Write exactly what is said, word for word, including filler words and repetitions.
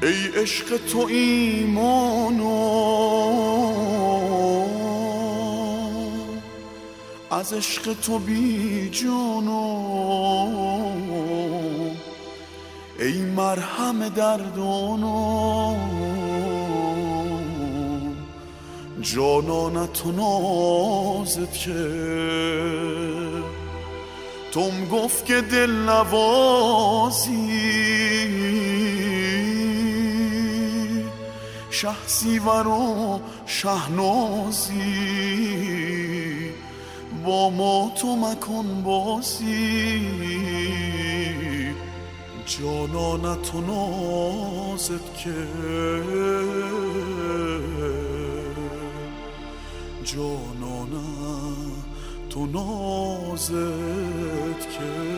ای عشق تو ایمانو از عشق تو بی جانو ای مرهم دردانو جانانت و نازت که توم گفت که دل نوازی شهسیور و شهنازی با ما تو مکن بازی جانانت و نازت که جانانت و نازت که